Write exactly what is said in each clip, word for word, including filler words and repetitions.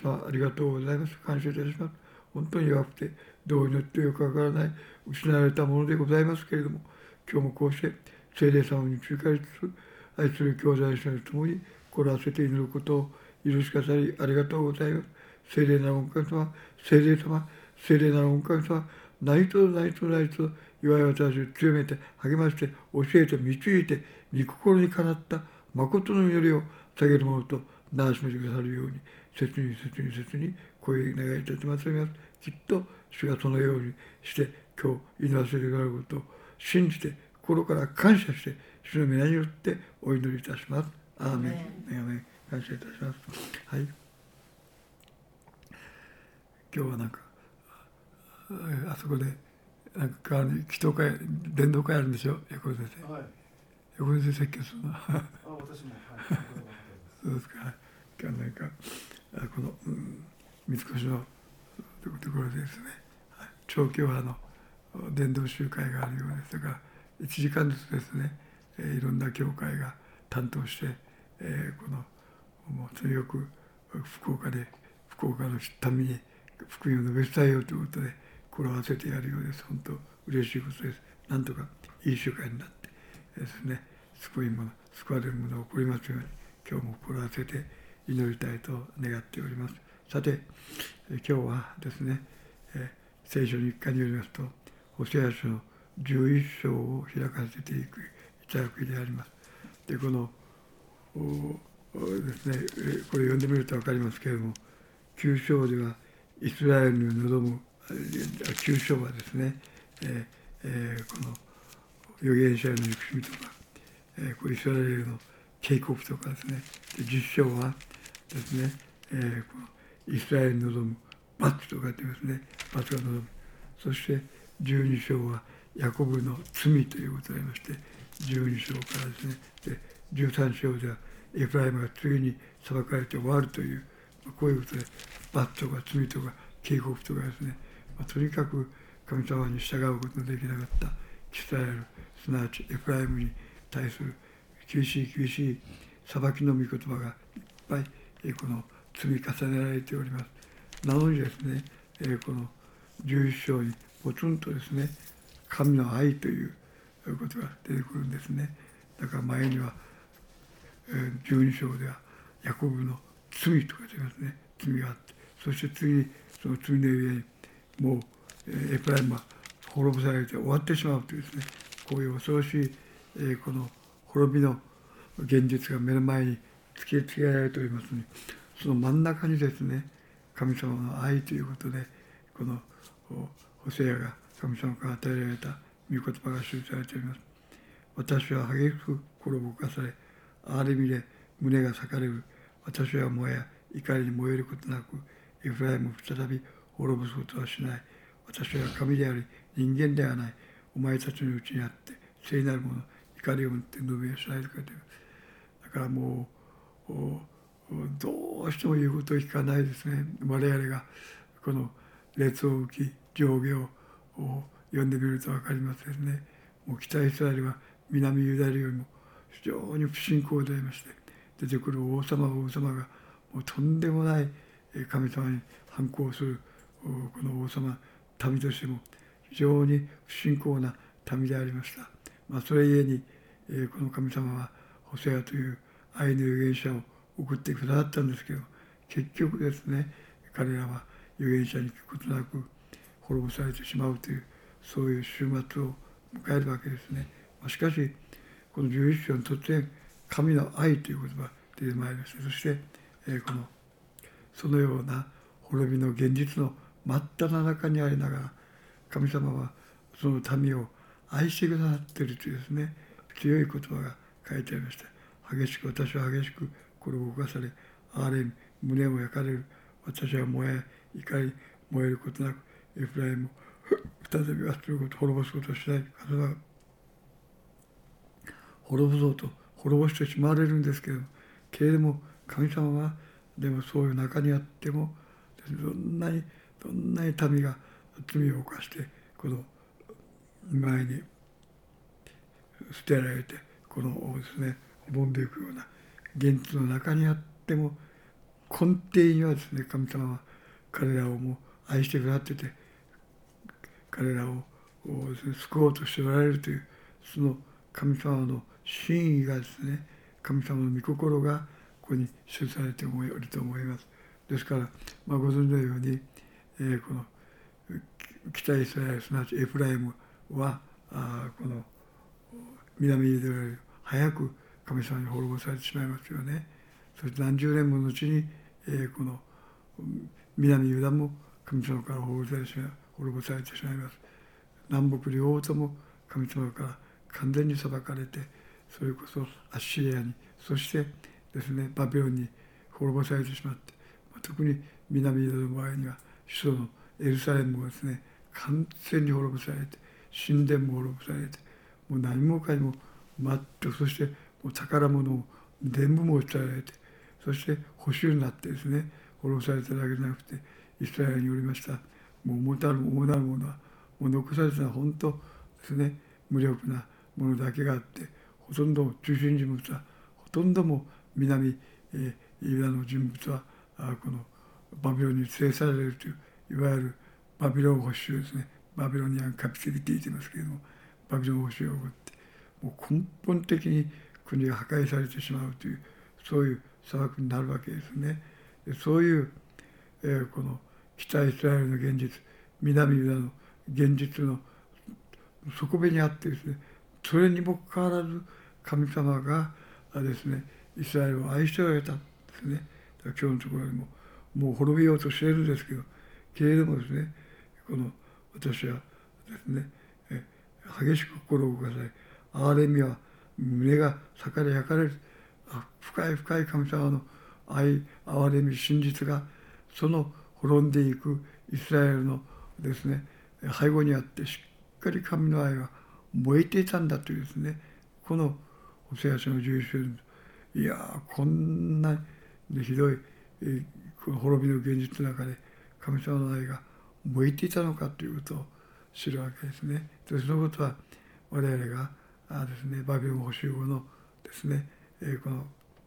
様ありがとうございます。感謝いたします。本当に弱くてどう祈ってよくわからない失われたものでございますけれども、今日もこうして聖霊様に仲介しつつ、愛する兄弟姉妹と共に心合わせて祈ることを許しくださりありがとうございます。聖霊なる御神様、聖霊様、聖霊なる御神様、何とぞ何とぞ何とぞ弱い私を強めて励まして教えて導いて御心にかなった誠の祈りを下げるものとならしめてくださるように、切に切に切に声を願いいたします。きっと主がそのようにして今日祈らせてくださることを信じて心から感謝して主の皆によってお祈りいたします。アーメン。アーメン。感謝いたします。はい。今日はなんかあそこでなんか代わりに祈祷会伝道会あるんでしょ、横井先生。はい、横井先生説教するの。あ、私も。はい、そうですか。今日なんかこの、うん、三越のところでですね、長教派の伝道集会があるようです。だからいちじかんずつですね、えー、いろんな教会が担当して、えー、このもうとにかく福岡で福岡の民に福音を述べ伝えようということで心を合わせてやるようです。本当嬉しいことです。なんとかいい集会になってですね、救いもの救われるものが起こりますように今日も心を合わせて祈りたいと願っております。さて今日はですね、え聖書日課によりますとホセア書のじゅういっ章を開かせていくいただくであります。でこのですね、これ読んでみると分かりますけれども、きゅう章ではイスラエルに望むきゅう章はですね、えーえー、この預言者への憎しみとか、えー、これイスラエルの警告とかですね、でじゅっ章はですね、えー、このイスラエルに望む罰とかってですね、罰が望む。そしてじゅうに章はヤコブの罪ということでありまして、じゅうに章からですね、でじゅうさん章ではエフライムが次に裁かれて終わるという、こういうことで罰とか罪とか警告とかですね、まあ、とにかく神様に従うことのできなかったイスラエル、すなわちエフライムに対する厳しい厳しい裁きの御言葉がいっぱいこの積み重ねられております。なのにですね、このじゅういっ章にポツンとですね、神の愛ということが出てくるんですね。だから前にはじゅうに章ではヤコブの罪とか言いますね、罪があって、そして次にその罪の上にもうエフライムは滅ぼされて終わってしまうというですね、こういう恐ろしいこの滅びの現実が目の前に突きつけられておりますのに、その真ん中にですね、神様の愛ということでこのホセアが神様から与えられた御言葉が記されております。私は激しく心を動かされ、憐れみで胸が裂かれる。私は燃え怒りに燃えることなく、エフライムを再び滅ぼすことはしない。私は神であり人間ではない。お前たちのうちにあって聖なるもの、怒りを持って述べはしないとか言っている。だからもうどうしても言うことを聞かないですね。我々がこの列王記上下を読んでみると分かりますですね。もう北イスラエルは南ユダヤよりも非常に不信仰でありまして、出てくる王様王様がもうとんでもない神様に反抗するこの王様民としても非常に不信仰な民でありました。まあ、それゆえにこの神様はホセアという愛の預言者を送ってくださったんですけど、結局ですね、彼らは預言者に聞くことなく滅ぼされてしまうという、そういう終末を迎えるわけですね。しかしこのじゅういっ章に突然神の愛という言葉が出てまいりまして、そして、えー、このそのような滅びの現実の真っ只中にありながら、神様はその民を愛してくださっているというですね、強い言葉が書いてありました。激しく私は激しく心を動かされ、憐れみ胸を焼かれる。私は燃え怒り燃えることなく、エフライムを再びはすること滅ぼすことをしない。彼は滅ぼそうと滅ぼしてしまわれるんですけれども、けれども神様はでもそういう中にあっても、どんなにどんなに民が罪を犯してこの前に捨てられてこのですね滅んでいくような現実の中にあっても、 根底にはですね、神様は彼らをもう愛してくださってて、彼らを救おうとしておられるという、その神様の真意がですね、神様の御心がここに記されておると思います。ですから、まあ、ご存知のように、えー、この北イスラエル、すなわちエフライムは、あこの南ユダより早く神様に滅ぼされてしまいますよね。そして何十年もの後に、えー、この南ユダも神様から滅ぼされてしまい滅ぼされてしまいます。南北両方とも神様から完全に裁かれて、それこそアッシリアに、そしてですね、バビロンに滅ぼされてしまって、特に南ユダの場合には首都のエルサレムもですね、完全に滅ぼされて、神殿も滅ぼされて、もう何もかにも全く、そしてもう宝物を全部持ち去られて、そして捕囚になってですね、滅ぼされただけじゃなくて、イスラエルによりました、もう重たる重なるものは、もう残されたのは本当ですね、無力なものだけがあって、ほとんど中心人物は、ほとんども南ユダの人物は、このバビロンに連れ去られるという、いわゆるバビロン捕囚ですね、バビロニアン・カピテリティと言いますけれども、バビロン捕囚を起こって、もう根本的に国が破壊されてしまうという、そういう砂漠になるわけですね。でそういう、えー、この北イスラエルの現実、南ユダの現実の底辺にあってですね、それにもかかわらず神様がですね、イスラエルを愛しておられたんですね。だから今日のところにも、もう滅びようとしているんですけど、けれどもですね、この私はですね、え激しく心を動かされ、憐れみは胸が裂かれ焼かれる、あ深い深い神様の愛、憐れみ、真実が、その滅んでいくイスラエルのですね、背後にあって、しっかり神の愛は燃えていたんだというですね、このホセア書のじゅういっ章で、いやー、こんなひどい、えー、この滅びの現実の中で神様の愛が燃えていたのかということを知るわけですね。でそのことは我々があですね、バビロン捕囚後のですね、えー、この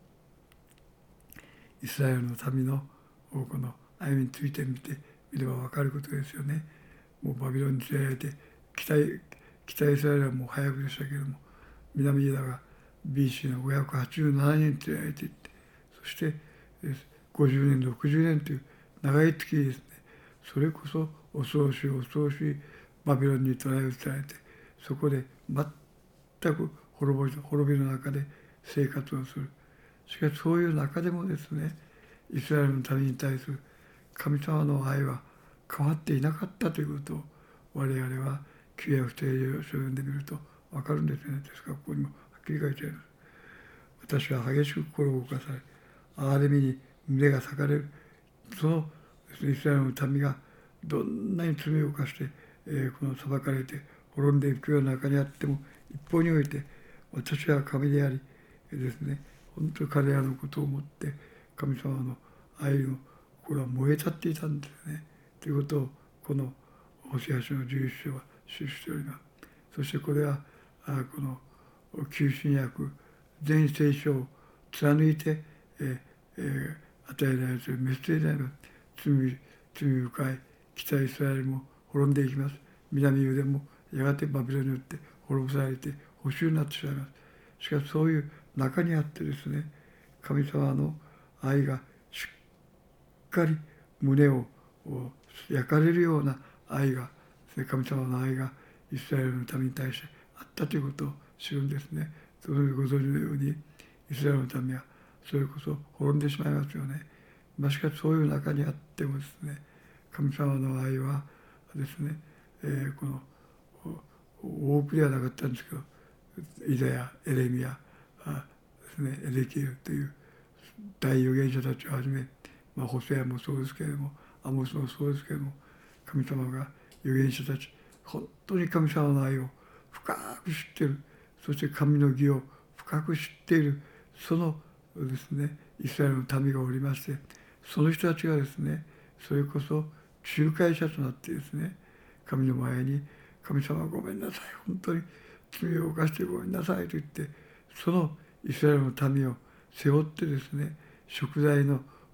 イスラエルの民のこの歩みについてみてみれば分かることですよね。もうバビロンに連れられて、北北イスラエルはもう早くでしたけれども、南ユダが ビーシー のごひゃくはちじゅうななねんに連れられていって、そしてごじゅうねん、ろくじゅうねんという長い月ですね、それこそ恐ろしい恐ろしいバビロンに捕らえ移されて、そこで全く滅び滅びの中で生活をする。しかしそういう中でもですね、イスラエルの民に対する神様の愛は変わっていなかったということを我々は旧約聖書を読んでみると分かるんですね。ですからここにもはっきり書いてあります。私は激しく心を動かされ、憐れみに胸が裂かれる。そのイスラエルの民がどんなに罪を犯して、えー、この裁かれて滅んでいくような中にあっても、一方において私は神でありですね、本当に彼らのことを思って神様の愛の心は燃え立っていたんですね。ということをこのホセア書のじゅういっ章は記しております。そしてこれはあこの旧新約全聖書を貫いて、えーえー、与えられているメッセージであります。罪、罪深い北イスラエルも滅んでいきます。南ユダもやがてバビロンによって滅ぼされて捕囚になってしまいます。しかしそういう中にあってですね、神様の愛がしっかり胸を焼かれるような愛が、神様の愛がイスラエルの民に対してあったということを知るんですね。そのご存知のようにイスラエルの民はそれこそ滅んでしまいますよね。まあ、しかしそういう中にあってもですね、神様の愛はですね、えー、この多くではなかったんですけど、イザヤ、エレミヤですね、エゼキエルという大預言者たちをはじめ、まあ、ホセアもそうですけれども、アモスもそうですけれども、神様が預言者たち、本当に神様の愛を深く知っている、そして神の義を深く知っている、そのですね、イスラエルの民がおりまして、その人たちがですね、それこそ仲介者となってですね、神の前に、神様ごめんなさい、本当に罪を犯してごめんなさいと言って、そのイスラエルの民を背負ってですね、贖罪の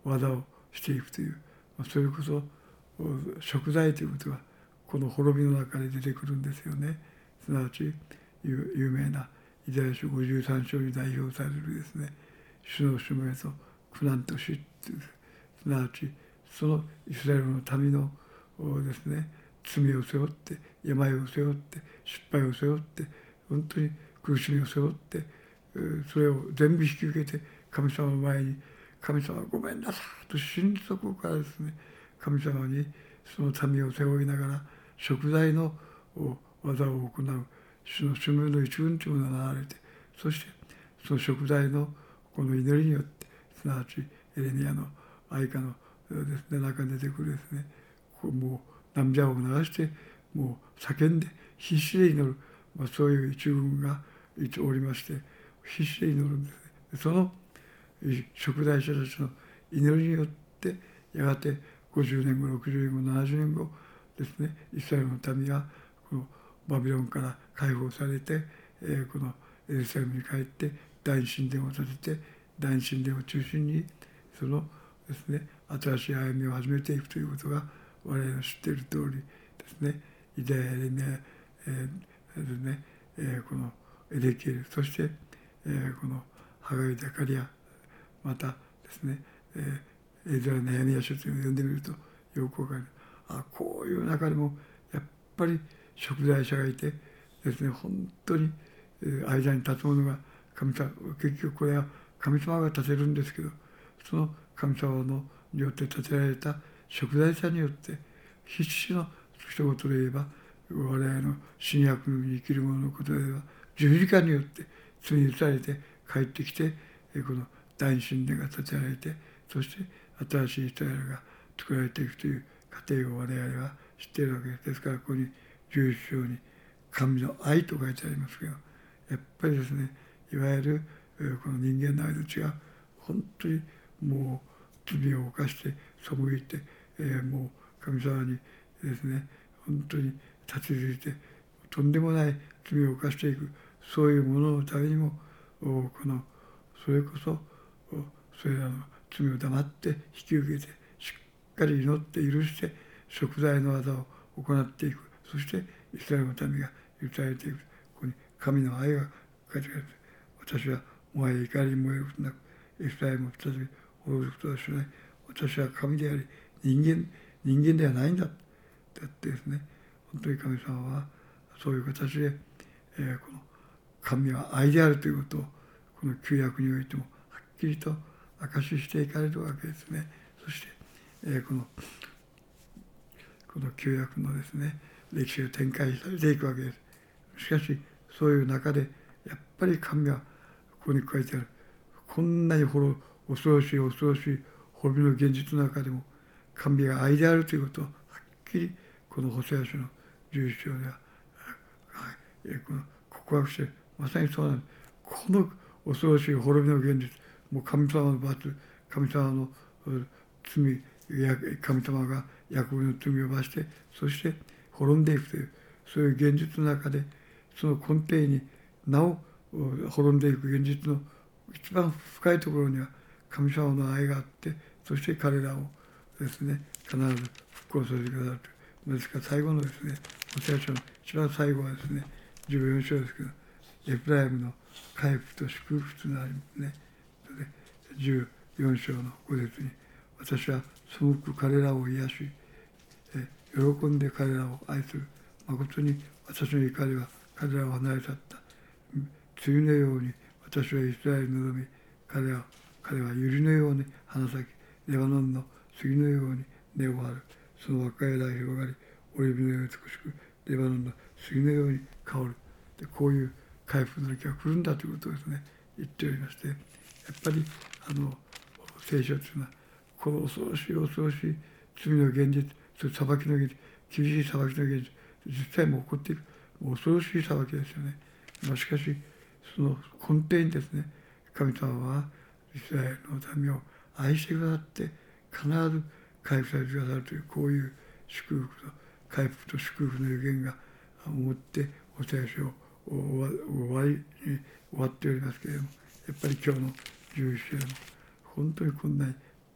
技をしていくという、それこそ贖罪ということがこの滅びの中で出てくるんですよね。すなわち有名なイザヤ書ごじゅうさん章に代表されるですね、主のしもべと苦難と死という、すなわちそのイスラエルの民のですね、罪を背負って病を背負って失敗を背負って本当に苦しみを背負ってそれを全部引き受けて神様の前に神様ごめんなさいと心底からですね、神様にその民を背負いながら贖罪の技を行う主のしもべの一軍というものが現れて、そしてその贖罪のこの祈りによって、すなわちエレミアの愛歌のですね、中に出てくるですね、もう涙を流してもう叫んで必死で祈る、まあ、そういう一軍がおりまして必死で祈るんですね。その贖罪者たちの祈りによってやがてごじゅうねんごろくじゅうねんごななじゅうねんごですね、イスラエルの民がこのバビロンから解放されて、えー、このエルサレムに帰って大神殿を建てて大神殿を中心にそのですね、新しい歩みを始めていくということが我々の知っている通りですね、イザヤ、エレミヤ、えーですねえー、このエゼキエル、そして、えー、このハガイ、ザカリア、またですね、えー、エズラのネヘミヤ書というのを読んでみるとよくわかる。あ、こういう中でもやっぱり贖罪者がいてですね、本当に間に立つ者が神様、結局これは神様が立てるんですけど、その神様のによって立てられた贖罪者によって必死の一言で言えば我々の新約に生きる者のことで言えば十字架によって罪に打たれて帰ってきてこの大神殿が建てられて、そして新しいイスラエルが作られていくという過程を我々は知っているわけです。ですからここにじゅういち章に神の愛と書いてありますけど、やっぱりですね、いわゆるこの人間の愛と違う、本当にもう罪を犯して背いて、えー、もう神様にですね本当に立ちついてとんでもない罪を犯していく、そういうもののためにもこのそれこそそれらの罪を黙って引き受けてしっかり祈って許して贖罪の技を行っていく、そしてイスラエルの民が許されていく。ここに神の愛が書いてある。私はもはや怒りに燃えることなくイスラエルも再び滅ぶことはしない。私は神であり人間人間ではないんだ。だってですね、本当に神様はそういう形で、えー、この神は愛であるということをこの旧約においてもはっきりと証ししていかれるわけですね。そして、えー、このこの旧約のですね歴史が展開されていくわけです。しかしそういう中でやっぱり神はここに書いてあるこんなに恐ろしい恐ろしい滅びの現実の中でも神が愛であるということをはっきりこのホセア書のじゅういち章ではこの告白してまさにそうなんです。この恐ろしい滅びの現実、もう神様の罰、神様の罪、神様がヤコブの罪を罰してそして滅んでいくというそういう現実の中でその根底になお滅んでいく現実の一番深いところには神様の愛があって、そして彼らをですね必ず復興させてくださるという。ですから最後のですねホセア書の一番最後はですねじゅうよん章ですけど、エフライムの回復と祝福となりますね。じゅうよん章のご節に私は背く彼らを癒し喜んで彼らを愛する。誠に私の怒りは彼らを離れ去った。梅雨のように私はイスラエルに臨み、彼は彼は百合のように花咲き、レバノンの杉のように根を張る。その若い枝が広がり、オリーブのように美しく、レバノンの杉のように香る。でこういう回復の時が来るんだということをですね言っておりまして、やっぱりあの聖書というのはこの恐ろしい恐ろしい罪の現実、それ裁きの現実、厳しい裁きの現実、実際も起こっている、もう恐ろしい裁きですよね。まあ、しかしその根底にですね神様はイスラエルの民を愛してくださって必ず回復されてくださるという、こういう祝福と回復と祝福の予言が思ってお聖書を終わりに終わっておりますけれども、やっぱり今日のじゅういち章の本当にこんなに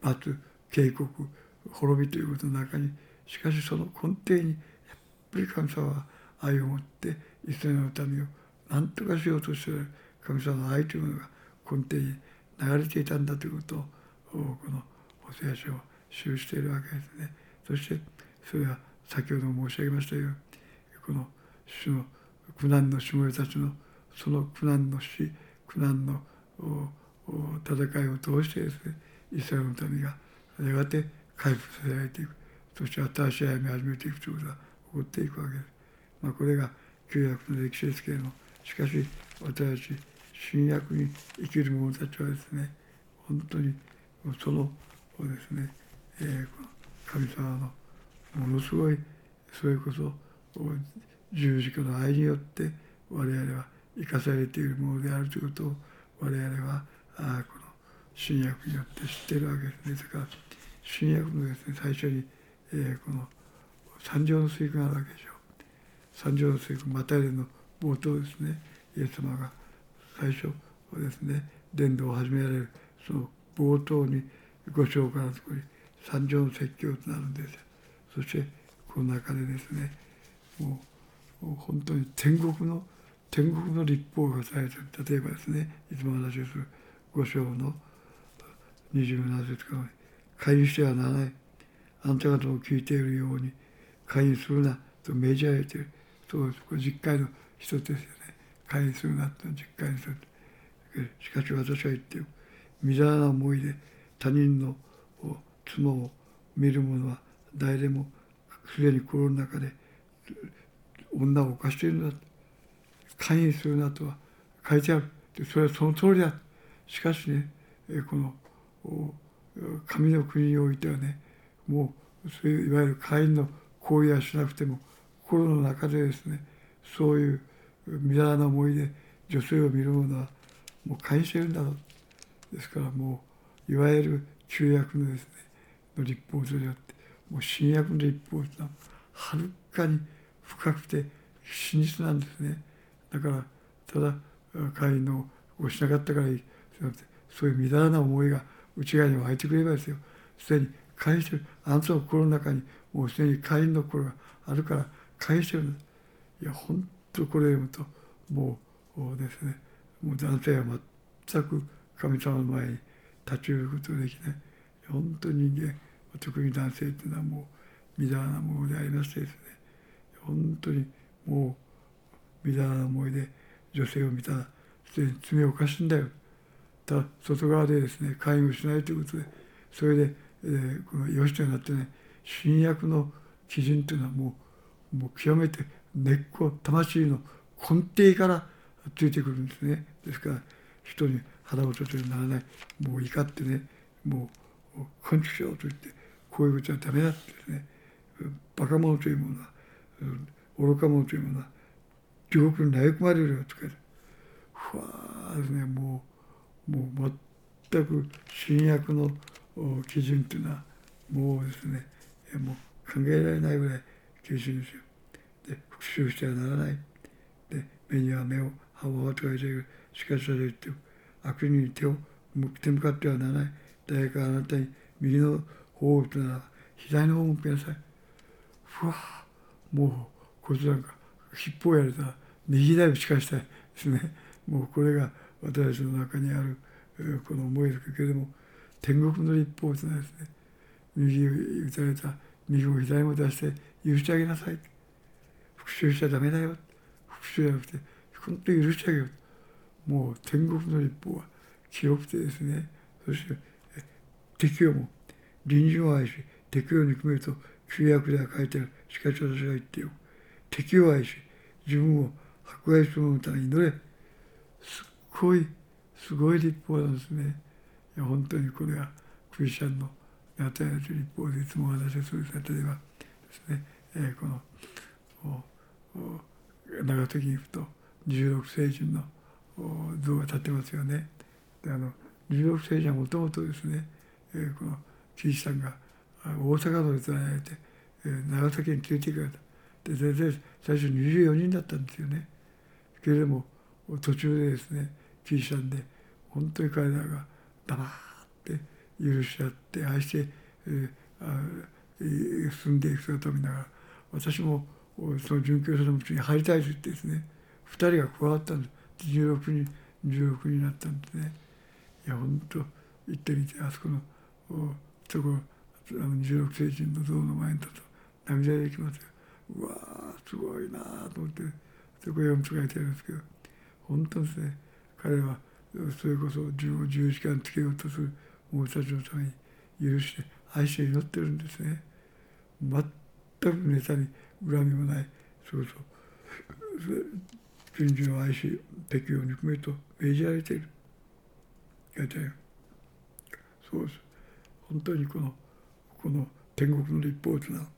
待つ警告滅びということの中に、しかしその根底にやっぱり神様は愛を持ってイスラエルの民を何とかしようとしている神様の愛というものが根底に流れていたんだということをこのホセア書は記しているわけですね。そしてそれは先ほど申し上げましたように、この主の苦難のしもべたちのその苦難の死苦難の戦いを通してですね、イスラエルの民がやがて回復させられていく、そして新しい歩みを始めていくということが起こっていくわけです。まあ、これが旧約の歴史ですけれども、しかし私たち新約に生きる者たちはですね、本当にそのですね、えー、神様のものすごいそれこそ十字架の愛によって我々は生かされているものであるということを我々はあこの新約によって知っているわけですね。ですから新約のですね、最初に、えー、この三条の水訓があるわけでしょう。三条の水訓、マタイの冒頭ですね、イエス様が最初ですね、伝道を始められるその冒頭にご章からのところに三条の説教となるんですよ。そしてこの中でですね、もう本当に天国の天国の立法がされている。例えばですね、いつも話をするご章のにじゅうなな節から、会議してはならない。あなた方も聞いているように会議するなと命じられている。そうです。これ実会の一つですよね。会議するなと実会の一つ。しかし私は言っている。みだらな思いで他人の妻を見る者は誰でもすでに心の中で女を犯しているんだ。会議するなとは書いてある。それはその通りだ。しかしね、この神の国においてはね、もうそういういわゆる会員の行為はしなくても心の中でですね、そういうみだらな思いで女性を見る者はもう会員しているんだろう。ですからもういわゆる旧約のですねの立法と違ってもう新約の立法というのははるかに深くて真実なんですね。だからただ会員のをしなかったからいい。そういうみだらな思いが内側に湧いてくればですよ。すでに会員してる。あなたの心の中にもうすでに会員の心があるから会員してるんだ。いや本当これ読むともうですね、もう男性は全く神様の前に立ち寄ることができない。本当に人間、特に男性というのはもうみだらなものでありましてですね、本当にもうみだらな思いで女性を見たらすでに罪を犯すんだよ。ただ外側でですね、介護しないということで、それで、えー、この良しとなってね、新約の基準というのはもう、もう極めて根っこ、魂の根底からついてくるんですね。ですから人に腹を立てにならない。もう怒ってね、もう根畜生と言って、こういうことはダメだってですね、バカ者というものは、愚か者というものは、地獄に投げ込まれるよとか、ふわーですね、もう、もう全く新約の基準というのは、もうですね、もう考えられないぐらい厳しいんですよ。で、復讐してはならない。で、目には目を、歯を歯と書いている。しかしそれ言って悪人に手を手向かってはならない。誰かあなたに右の方を打つなら左の方を向けなさい。ふわぁ、もうこいつなんか尻尾をやれたら右左打ち返したいですね。もうこれが私たちの中にあるこの思いですけれども、天国の立法というのはですね、右打たれた右も左も出して許してあげなさい。復讐しちゃダメだよ。復讐じゃなくて本当に許してあげよう。もう天国の立法は広くてですね、そして敵をも隣人を愛し敵を憎めると旧約では書いてある。しかし私が言ってよ、敵を愛し自分を迫害する者のために祈れ。すっごいすごい立法なんですね。いや本当にこれはクリスチャンの与えられる立法でいつも私はそうです。例えばですね、えー、この長崎に行くとじゅうろく聖人の像が立ってますよね。であのじゅうろく聖人はもともとですね、えー、このキリシタンが大阪ので連れられて、えー、長崎に連れて行かれた。で全然最初にじゅうよにんだったんですよね。けれども途中でですね、キリシタンで本当に彼らが黙って許し合って愛して、えー、あ進んでいく姿を見ながら、私もその殉教者のうちに入りたいと言ってですね、ふたりが加わったんです。じゅうろくにんじゅうろくにんになったんですね。いや本当行ってみて、あそこのところ、あのじゅうろくせいじんの像の前に立つと涙出てきますよ。うわーすごいなーと思って、そこへ読み書いてあるんですけど、本当ですね、彼はそれこそ自分を十字架につけようとする者たちのために許して愛して祈ってるんですね。全くネタに恨みもない、そうそう隣人を愛し敵を憎めと命じられている。書いてある。そうです。本当にこのこの天国の立法というのは、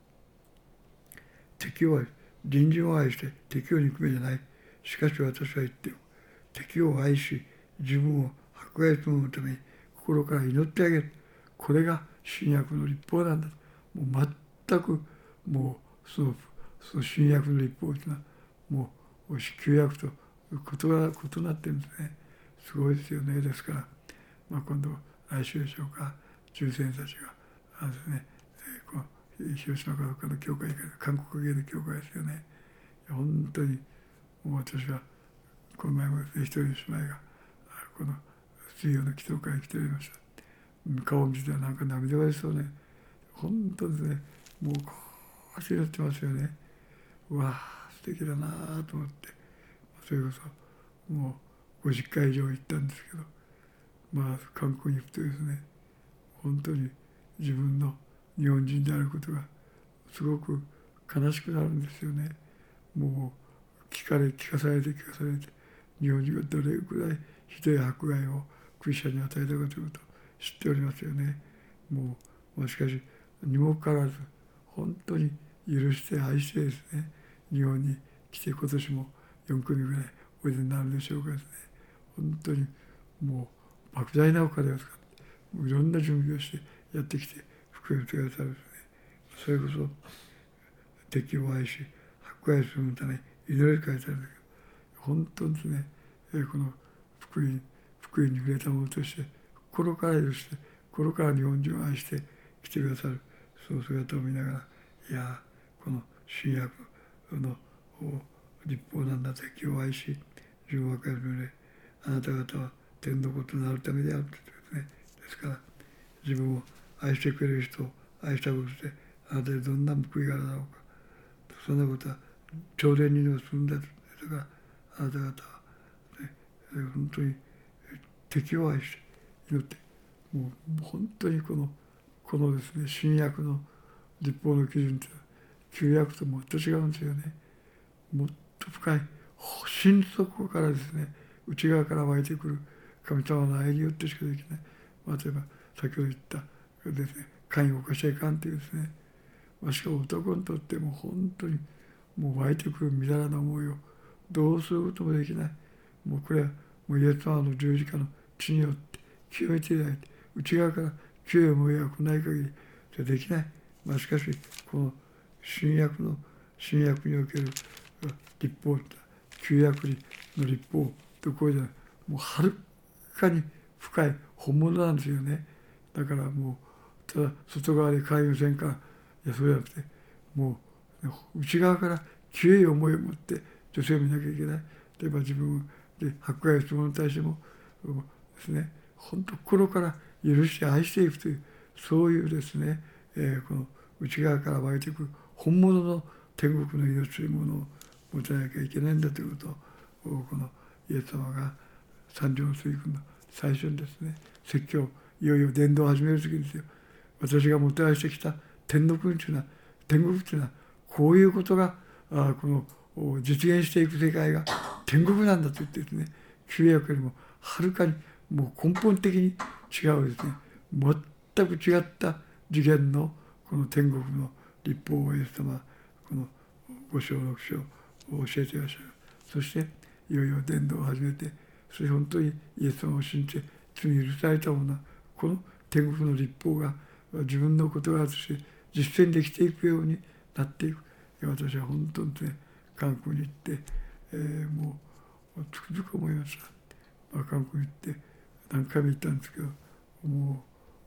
敵を愛し隣人を愛して敵を憎めじゃない。しかし私は言ってよ、敵を愛し自分を迫害する者のために心から祈ってあげる。これが新約の立法なんだ。もう全くもうそのその新約の立法というのはもう旧約とことが異なってるんですね。すごいですよね。ですから、まあ、今度来週でしょうか、重生たちがあのですね、えー、こう広島かどっかの教会、韓国系の教会ですよね。本当にもう私はこの前も一人の姉妹がこの水曜の祈祷会に来ておりました。顔を見てたらなんか涙が出そうね。本当ですね、もうこう走ってますよね。うわあ素敵だなと思って、それこそもうごじゅっかい以上行ったんですけど、まあ韓国に行くとですね、本当に自分の日本人であることがすごく悲しくなるんですよね。もう聞かれ聞かされて聞かされて、日本人がどれくらいひどい迫害をクリスチャンに与えたかということを知っておりますよね。もう、まあ、しかしにもかかわらず本当に許して愛してですね、日本に来て今年もよんくみぐらいおいでになるでしょうかですね。本当にもう莫大なお金を使っていろんな準備をしてやってきて福音を手がされるですね。それこそ敵を愛し迫害するのために祈り書いてあるんだけど、本当にですね、この福音福音に触れたものとして心から許して心から日本人を愛して来てくださる、その姿を見ながら、いやこの新約の立法なんだ、敵を愛し自分を分かるので、あなた方は天のこととなるためであるというですね。ですから自分を愛してくれる人を愛したことであなたにどんな報いがあるだろうか、そんなことは朝礼にのするんだと。だからあなた方は、ね、本当に敵を愛して祈って、もう本当にこのこのですね、新約の立法の基準というのは旧約ともっと違うんですよね。もっと深い心底からですね、内側から湧いてくる神様の愛によってしかできない。例えば先ほど言ったですね、姦淫を犯しちゃいかんというですね、まあ、しかも男にとっても本当にもう湧いてくるみだらな思いをどうすることもできない。もうこれはもうイエス様の十字架の血によって清めていただいて、内側から清い思いが来ない限りそれできない。まあ、しかしこの新約の新約における立法、旧約の立法とこうじゃない、もうはるかに深い本物なんですよね。だからもうただ外側で介護せんから、いやそうじゃなくて、もう内側から清い思いを持って女性を見なきゃいけない。例えば自分で迫害する者に対してもですね、本当心から許して愛していくという、そういうですね、えー、この内側から湧いてくる本物の天国の命というものを持たなきゃいけないんだということを、このイエス様が三条の水訓の最初にですね、説教、いよいよ伝道を始める時ですよ。私がもたらしてきた天の国というのは、天国というのはこういうことがあこの実現していく世界が天国なんだと言ってですね、旧約よりもはるかにもう根本的に違うですね、全く違った次元のこの天国の立法をイエス様はこのご章ろく章を教えていらっしゃる。そしていよいよ伝道を始めて、それ本当にイエス様を信じて罪に許されたものは、この天国の立法が自分の言葉として実践できていくようになっていく。私は本当にね、韓国に行って、えー、もうつくづく思いました。まあ、韓国に行って何回も行ったんですけど、も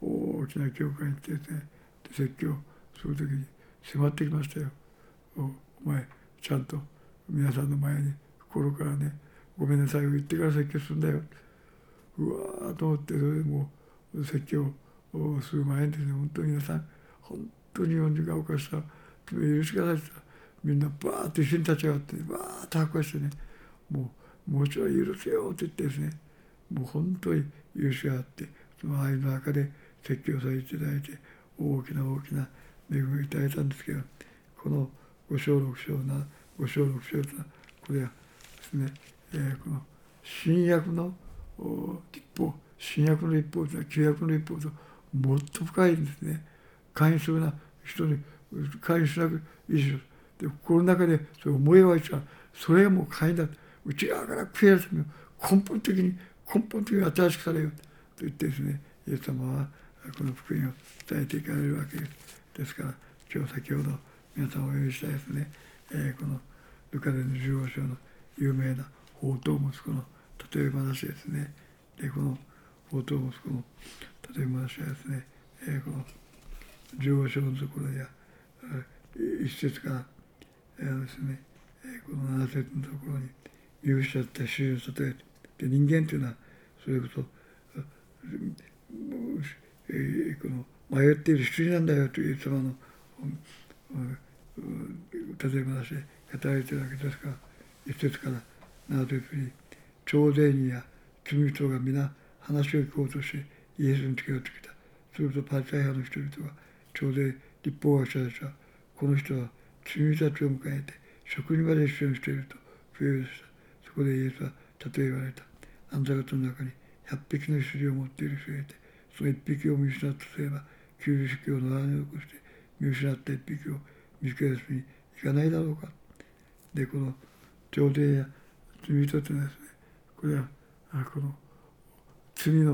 大きな教会に行ってですね、説教する時に迫ってきましたよ。お、お前ちゃんと皆さんの前に心からね、ごめんなさいを言ってから説教するんだよ。うわーと思って、それでもう説教をする前にですね、本当に皆さん本当に日本人が犯した罪を許しくださいって言ったら、みんなバーッと一緒に立ち上がって、バーッと拍手してね、もうもうちょい許せよって言ってですね、もう本当に許しがあって、その愛の中で説教させていただいて、大きな大きな恵みをいただいたんですけど、この五章六章な五章六章というのは、これはですね、えー、この新約の立法、新約の立法というのは旧約の立法ともっと深いんですね。寛恕な人に寛恕なくいいしろ。で、心の中でそれ思いは一番、それがもう寛恕だ。内側から悔い改めを根本的に、根本的に新しくされよと言ってですね、イエス様はこの福音を伝えていかれるわけです。ですから、今日先ほど皆さんお呼びしたですね、えー、このルカ伝のじゅうご章の有名な放蕩息子の例え話ですね。で、この放蕩息子の例え話はですね、えー、このじゅうご章のところや一節から、えーですね、このなな節のところに許しちゃった主人を例えて、人間というのはそれこそ、えー、この迷っている羊なんだよという様の例え話で語られているわけですから、一節からなな節に徴税人や罪人が皆話を聞こうとしてイエスに近寄ってきた。するとパリサイ派の人々が、徴税立法学者たちは、この人は罪人たちを迎えて食事まで一緒にしていると不要でした。そこでイエスは例え言われた。あなた方の中に百匹の羊を持っている人がいて、その一匹を見失ったとすれば、きゅうじゅっ匹を野良に残して見失った一匹を見つけ出すにいかないだろうか。で、この徴税や罪人というのはですね、これはこの罪の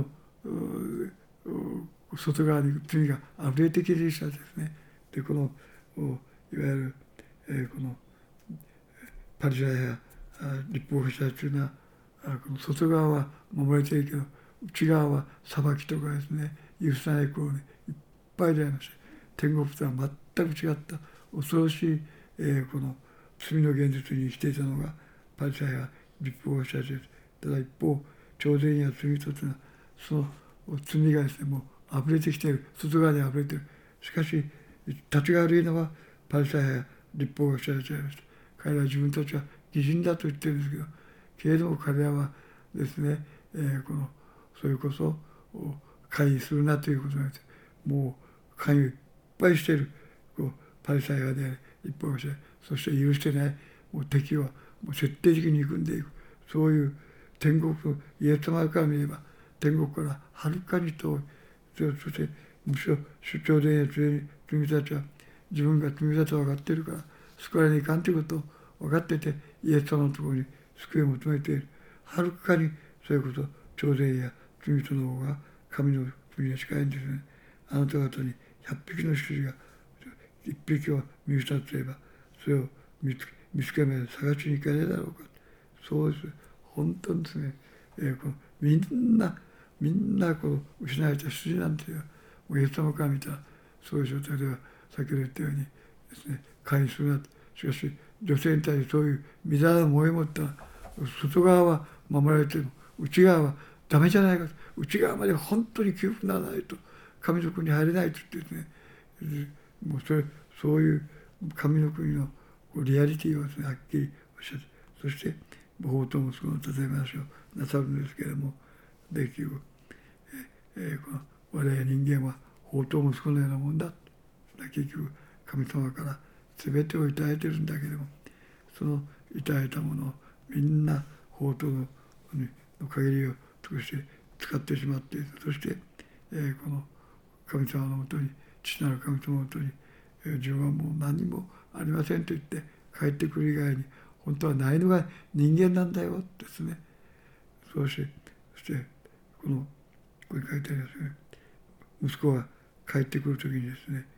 外側に罪があふれてきている人ですね。で、このいわゆる、えー、このパリサイや立法学者というのは、この外側は守れているけど、内側は裁きとかですね、許さない子をね、いっぱいでありまして、天国とは全く違った恐ろしい、えー、この罪の現実に生きていたのがパリサイや立法学者です。ただ一方、徴税や罪人というのは、その罪がですね、もう溢れてきている、外側に溢れている。しかし、立ちが悪いのはパリサイや立法学者たちでありました。彼らは自分たちは義人だと言ってるんですけど、けれども彼らはですね、えー、このそれこそ会議するなということなんです。もう関与いっぱいしているこうパリサイ派であり立法学者、そして許してないもう敵はもう徹底的に憎んでいく、そういう天国のイエス様から見れば天国からはるかに遠い。そしてむしろ出張で罪人たちは自分が罪だと分かっているから救われにいかんということを分かってて、イエス様のところに救いを求めている。はるかにそれこそ徴税や罪人の方が神の国に近いんですね。あなた方に百匹の羊が一匹を見失っていれば、それを見つけ見つけまで探しに行かないだろうか。そうです。本当にですね、えー、このみんなみんなこう失われた羊なんていうもうイエス様から見たらそういう状態では先ほど言ったようにですね、会員するなと。しかし女性に対してそういう乱れの燃え持った外側は守られても内側はダメじゃないかと。内側まで本当に窮屈にならないと神の国に入れないと言ってですね、もうそれそういう神の国のリアリティをですね、はっきりおっしゃって、そして法ともその例え話をなさるんですけれども、できる、えー、この我々人間は法と息子のようなもんだ。結局神様から全てをいただいているんだけれども、そのいただいたものをみんな法との限りを尽くして使ってしまって、そして、えー、この神様のもとに、父なる神様のもとに、えー、自分はもう何もありませんと言って帰ってくる以外に本当はないのが人間なんだよですね。そうしてそしてこのここに書いてありますね。息子が帰ってくるときにですね、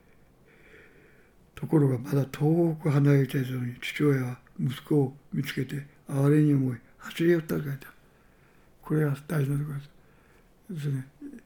ところがまだ遠く離れていたのに父親は息子を見つけて哀れに思い走り寄ったと書いてある。これが大事なところです。ですね、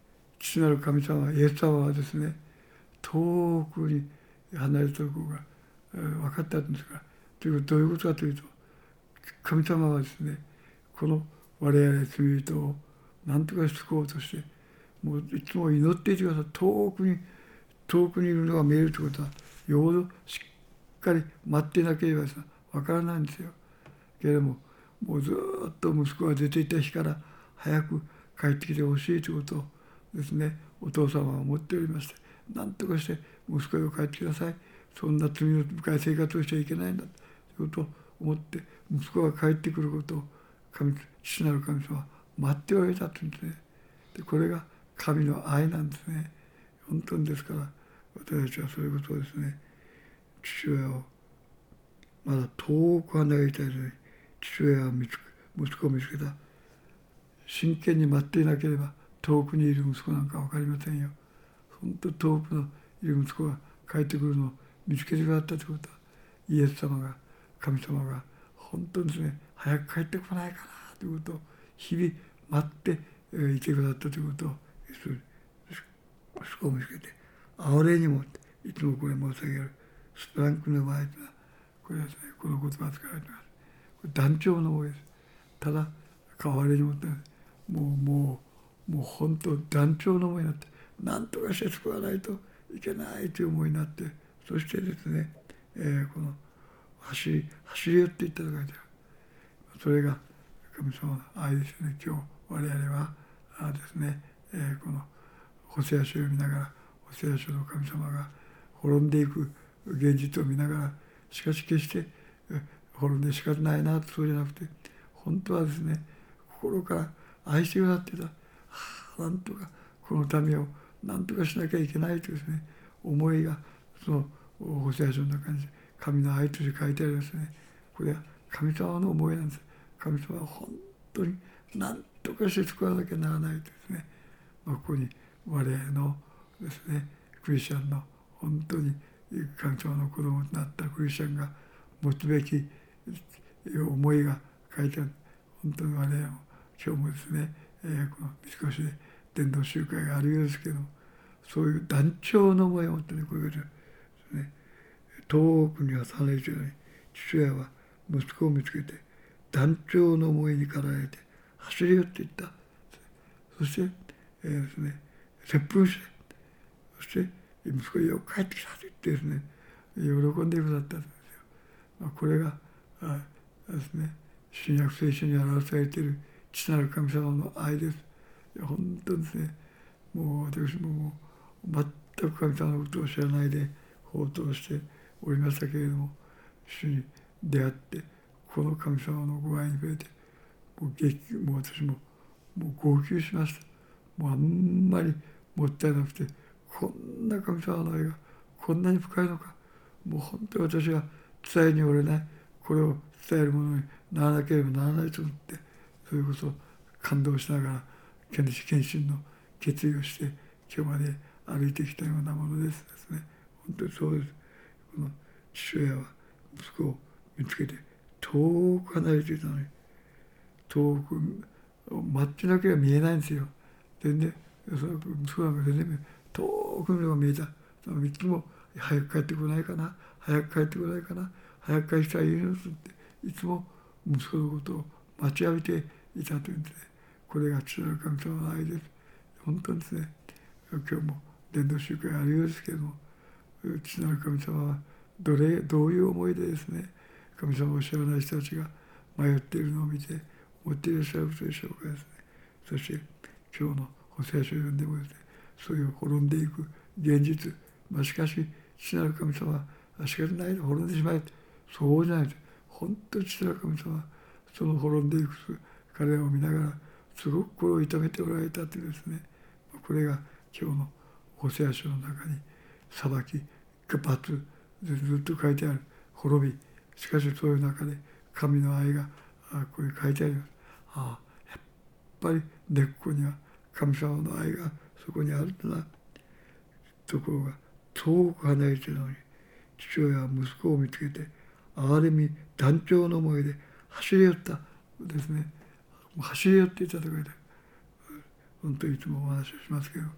父なる神様、イエス様はですね、遠くに離れたところが分かったんですが、というどういうことかというと、神様はですね、この我々罪人を何とか救おうとして、もういつも祈っていてください。遠くに遠くにいるのが見えるということは、よほどしっかり待っていなければわからないんですよ。けれども、もうずっと息子が出ていた日から早く帰ってきてほしいということをですね、お父様は思っておりまして、何とかして息子よ帰ってきなさい。そんな罪の深い生活をしちゃいけないんだということを思って、息子が帰ってくることを神、父なる神様は待っておられたというんですね。で、これが神の愛なんですね。本当にですから、私たちはそういうことをですね、父親をまだ遠く離れたいのに、父親は見つ息子を見つけた。真剣に待っていなければ遠くにいる息子なんか分かりませんよ。本当遠くのいる息子が帰ってくるのを見つけてくださったということは、イエス様が、神様が本当にですね、早く帰ってこないかなということを日々待っていてくださったということを、息子を見つけて、哀れにもいつもこれ申し上げるスプランクの場合というのは、これはですね、この言葉が使われています。これ断腸の思いです。ただ、哀れにもって、もう、もう、もう本当、断腸の思いになって、なんとかして救わないといけないという思いになって、そしてですね、えー、この走り、走り寄っていったと書いてある。それが神様の愛ですよね。今日、我々はあですね、えー、このホセア書を見ながら、ホセア書の神様が滅んでいく現実を見ながら、しかし決して滅んで仕方ないなと、そうじゃなくて、本当はですね、心から愛してくださってた、はあ、なんとかこの民をなんとかしなきゃいけないというですね、思いがそのホセア書の中に神の愛として書いてありますね。これは神様の思いなんです。神様は本当に何とかして救わなきゃならないとですね、まあ、ここに我々のですね、クリスチャンの本当に神様の子供となったクリスチャンが持つべき思いが書いてある。本当に我々も今日もですね、えー、この三越で伝道集会があるようですけども、そういう断腸の思いを持ってね、こういうことですね、遠くには離れているのに、父親は息子を見つけて、断腸の思いに駆られて走り寄っていった。そして、えー、ですね、接吻して、そして息子よく帰ってきたと言ってですね、喜んでくださったんですよ。まあ、これがあですね、新約聖書に表されている父なる神様の愛です。いや本当にですね、もう私ももう全く神様のことを知らないで放蕩しておりましたけれども、主に出会ってこの神様のご愛に触れて、もう激もう私ももう号泣しました。もうあんまりもったいなくて、こんな神様の愛がこんなに深いのか、もう本当に私は伝えにおれない、これを伝えるものにならなければならないと思って、それこそ感動しながら献身の決意をして今日まで歩いてきたようなものですですね。本当にそうです。この父親は息子を見つけて遠く離れていたのに、遠く待ってなければ見えないんですよ。全然、その息子なんか全然遠くのが見えた。そのいつも早く帰ってこないかな、早く帰ってこないかな、早く帰したらいいのっていつも息子のことを待ちわびていたというんですね。これが父なる神様の愛です。本当にですね、今日も伝道集会あるようですけれども、父なる神様はどれどういう思いでですね、神様を知らない人たちが迷っているのを見て思っていらっしゃることでしょうかですね。そして今日のホセア書を読んでもですね、そういう滅んでいく現実、まあ、しかし父なる神様は仕方ないで滅んでしまえ、そうじゃないと、本当に父なる神様はその滅んでいく彼らを見ながらすごく心を痛めておられたというですね、これが今日のホセア書の中に裁き、罰でずっと書いてある、滅び、しかしそういう中で神の愛がここに書いてあります。ああ、やっぱり根っこには神様の愛がそこにあるんだな。ところが遠く離れているのに、父親は息子を見つけて憐れみ断腸の思いで走り寄ったですね。走り寄っていたと書いてある。本当にいつもお話をしますけど、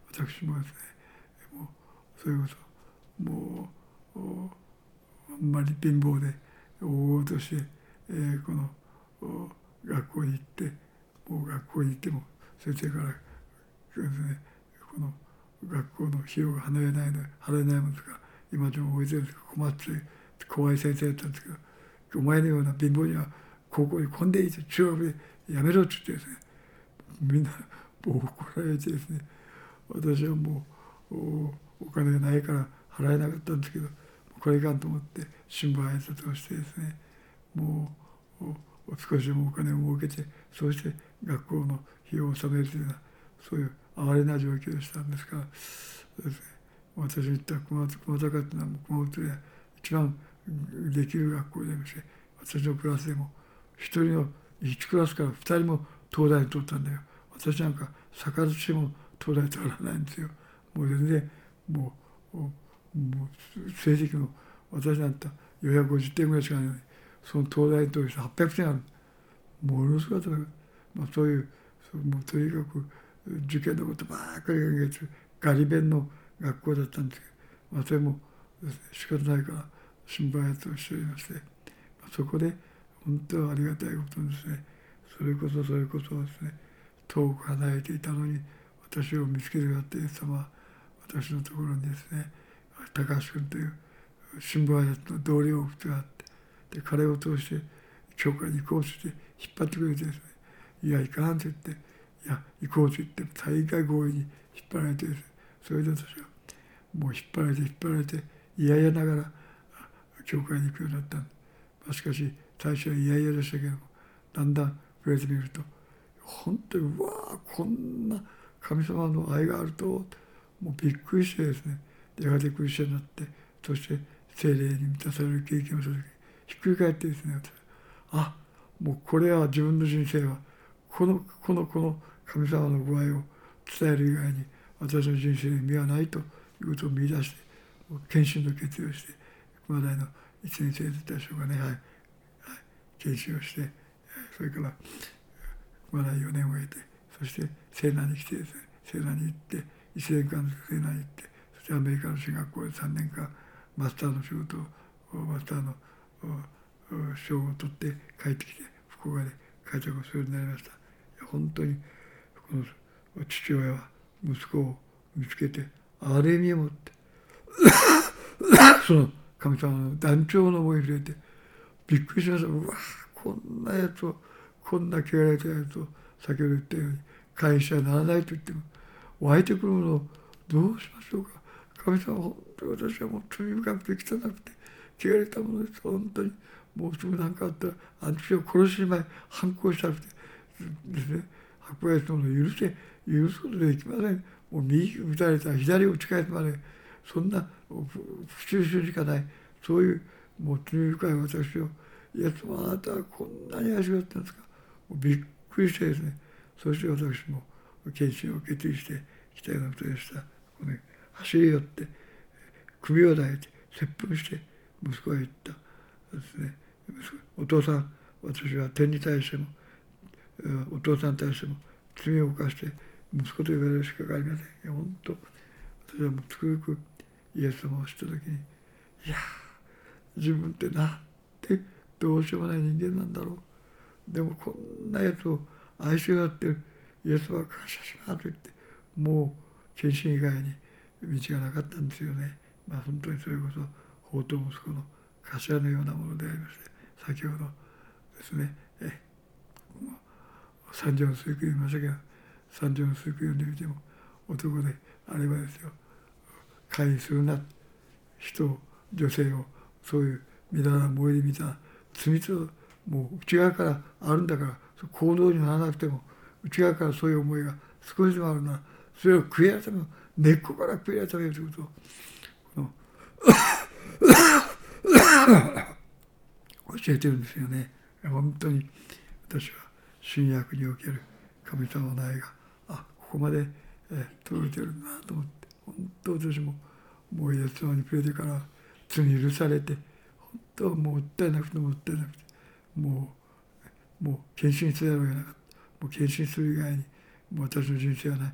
私もですね、もうそれこそもうあんまり貧乏で大々として、えー、この学校に行ってもう学校に行っても先生からですね、この学校の費用が払えないの払えないものとか今でも覚えてるんですけど、困って怖い先生だったんですけど、お前のような貧乏には高校に来んでいいと、中学でやめろって言ってですね、みんなもう怒られてですね、私はもう お, お金がないから払えなかったんですけど、これいかんと思って新聞挨拶をしてですね、もう少しでもお金を儲けて、そうして学校の費用を納めるというような、そういう哀れな状況をしたんですから、そうですね、私の言った熊本坂というのは熊本で一番できる学校でありまして、私のクラスでも一人のいちクラスからふたりも東大に取ったんだよ。私なんか逆立ちも東大取らないんですよ。もう全然もうもう成績も私なんてよんひゃくごじゅってんぐらいしかないのに、その東大に取る人はっぴゃくてんある。ものすごい高い、まあ、そういうもうとにかく受験のことばっかり考えてるガリ勉の学校だったんですけど、まあ、それも仕方ないから心配をしておりまして、まあ、そこで本当はありがたいことにですね、それこそそれこそですね、遠く離れていたのに私を見つけてくださってイエス様は私のところにですね、高橋君という新聞配達の同僚があって、で彼を通して教会に行こうとして引っ張ってくれてですね、いや行かんと言って、いや行こうと言って大概強引に引っ張られてですね、それで私はもう引っ張られて引っ張られて嫌々ながら教会に行くようになったんです。まあ、しかし最初は嫌々でしたけども、だんだん触れてみると本当にうわあこんな神様の愛があるともうびっくりしてですね、やがてクリスチャンになって、そして聖霊に満たされる経験をするときひっくり返ってですね、私あもうこれは自分の人生はこのこのこの神様のご愛を伝える以外に私の人生に意味はないということを見出して、献身の決意をして熊大のいちねん生だったでしょうかね、はい、はい、献身をして、それから熊大よねんを経て、そして西南に来てですね、西南に行っていちねんかん西南に行って、そしてアメリカの進学校でさんねんかんマスターの仕事をマスターの賞を取って帰ってきて福岡で会長をするようになりました。本当にこの父親は息子を見つけて憐れみを持ってその神様の断腸の思いに触れてびっくりしました。うわこんなやつをこんな汚れたやつを先ほど言ったように会社にならないと言っても湧いてくるものをどうしましょうか。神様本当に私はもう罪深くて汚くて汚れたものです。本当にもうすぐ何かあったらあの人を殺しまい反抗したくてですね、迫害するのを許せ許すことできません。もう右打たれたら左を打ち返すまでそんな不中心しかない、そういうもう罪深い私をイエス様あなたはこんなに愛しがったんですか。もうびっくりしてですね、そして私も献身を決意してきたようなことでした。この走り寄って首を抱いて接吻して息子が言ったですね、お父さん私は天に対してもお父さんに対しても罪を犯して息子と言われるしかありません。いや本当私はもうつくづくイエス様を知った時に、いや自分ってなんてどうしようもない人間なんだろう。でもこんなやつを愛しがってるイエスは感謝しますと言って、もう献身以外に道がなかったんですよね。まあ本当にそれこそ法と息子の頭のようなものでありまして、先ほどですね、え三条の水句言いましたけど、三条の水句読んでみても男であればですよ、会員するな、人を女性をそういうみだらな燃えりみたいな罪ともう内側からあるんだから、行動にならなくても内側からそういう思いが少しでもあるなら、それを悔い改める、根っこから悔い改めるということをこの教えてるんですよね。本当に私は新約における神様の愛があここまで、え届いてるなと思って、本当私ももうイエス様に触れてから罪許されて、本当もう訴えなくても訴えなくてもうもう献身せざるを得なかった。もう献身する以外にもう私の人生はない。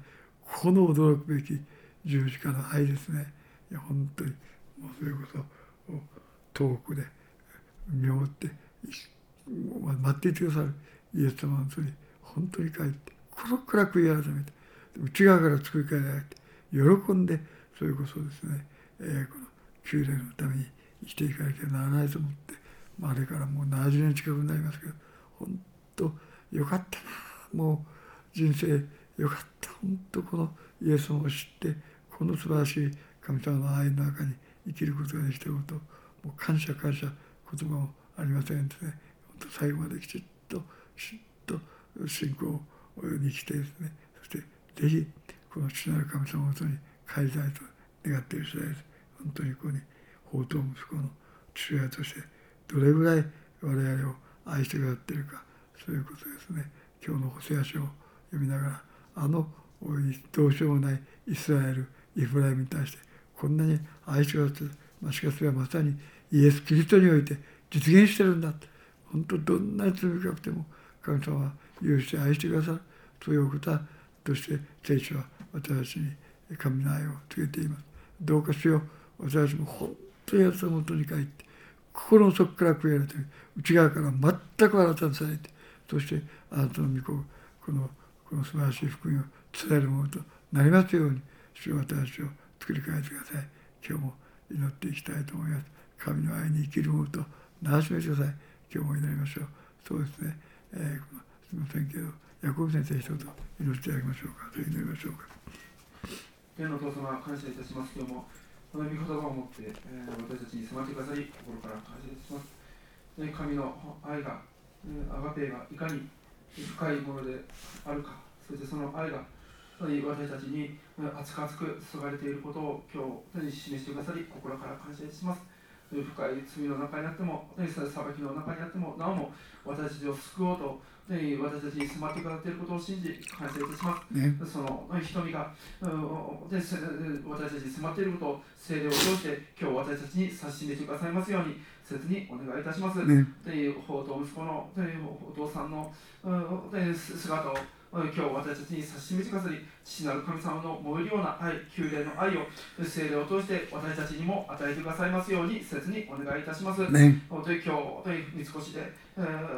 この驚くべき十字架の愛ですね。いや本当にもうそれこそ遠くで見守って待っていてくださるイエス様のそれに本当に帰ってここから悔い改めて内側から作り変えられて喜んでそれこそですね、えー、この宮殿のために生きていかなきゃならないと思って、まあ、あれからもうななじゅうねん近くになりますけど本当よかったなもう人生よかった本当このイエス様を知ってこの素晴らしい神様の愛の中に生きることができたこともう感謝感謝言葉もありませんですね。本当最後まできちっときちっと信仰に生きてですねそしてぜひこの父なる神様のもとに帰りたいと願っている次第です。本当にここに宝刀息子の父親としてどれぐらい我々を愛してくださっているかそういうことですね。今日のホセア書を読みながらあのどうしようもないイスラエルイフライムに対してこんなに愛してくださっている、まあ、しかしそれはまさにイエス・キリストにおいて実現してるんだと本当どんなに罪深くても神様は許して愛してくださるそういうお方として聖書は私たちに神の愛を告げています。どうかしよう私たちも本当にあなたのもとに帰って心の底から悔い改め内側から全く新たにされてそしてあなたの御子このこの素晴らしい福音を伝えるものとなりますように主よ私たちを作り変えてください。今日も祈っていきたいと思います。神の愛に生きるものとならしめてください。今日も祈りましょう。そうですね、えー、すみませんけどヤコブ先生一言祈っていただきましょうか。それ祈りましょうか。 天のお父様感謝いたします。今日もこの御言葉を持って、えー、私たちに迫ってくださり心から感謝いたします。神の愛が、アガペがいかに深いものであるか、そしてその愛が私たちに熱く熱く注がれていることを今日示してくださり心から感謝いたします。深い罪の中にあっても、裁きの中にあっても、なおも私たちを救おうと私たちに迫ってくださっていることを信じ感謝いたします。ね、その瞳が私たちに迫っていることを聖霊を通して今日私たちに指し示してくださいますように切にお願いいたします。ね、法と息子のお父さんの姿を今日私たちに指し示してくださり、父なる神様の燃えるような愛、旧霊の愛を聖霊を通して私たちにも与えてくださいますように切にお願いいたします。ね、本当に今日、三越で、え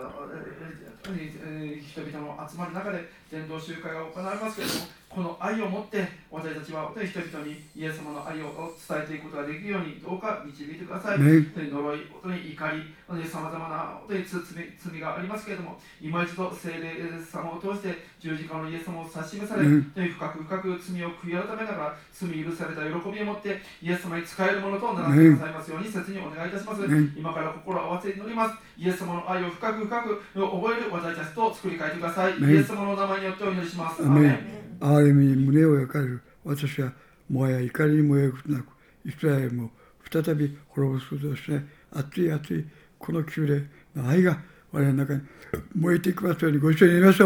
ー、人々の集まる中で伝道集会が行われますけれども、この愛を持って私たちは人々にイエス様の愛を伝えていくことができるようにどうか導いてください。ね、呪い、本当に怒り、さまざまな罪, 罪がありますけれども、今一度聖霊様を通して十字架のイエス様を指し示され、うん、深く深く罪を悔い改めながら罪許された喜びを持ってイエス様に仕えるものとなってくださいますように切にお願いいたします。うん、今から心を合わせて祈ります。イエス様の愛を深く深く覚える私たちと作り変えてください。イエス様の名前によってお祈りします。アメン。 憐れみに胸を焼かれる私はもはや怒りに燃えることなくイスラエルも再び滅ぼすことをしない熱い熱いこの宮殿の愛が我々の中に燃えていきますようにご一緒に祈りましょう。